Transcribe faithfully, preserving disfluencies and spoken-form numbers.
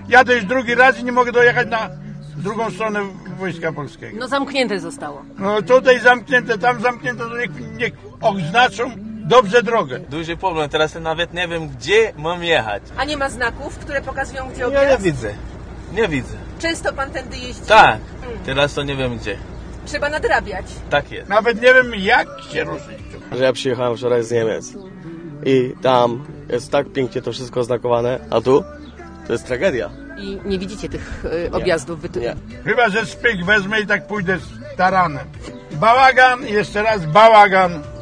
Jadę już drugi raz i nie mogę dojechać na drugą stronę Wojska Polskiego. No zamknięte zostało. No tutaj zamknięte, tam zamknięte, to niech, niech oznaczą dobrze drogę. Duży problem, teraz nawet nie wiem, gdzie mam jechać. A nie ma znaków, które pokazują, gdzie Ja objazd? nie widzę, nie widzę. Często pan tędy jeździ? Tak, teraz to nie wiem gdzie. Trzeba nadrabiać. Tak jest. Nawet nie wiem, jak się ruszyć. Że ja przyjechałem wczoraj z Niemiec i tam jest tak pięknie to wszystko oznakowane, a tu to jest tragedia. I nie widzicie tych y, objazdów? Wy tu... Nie. Chyba, że szpyk wezmę i tak pójdę z taranem. Bałagan, jeszcze raz bałagan.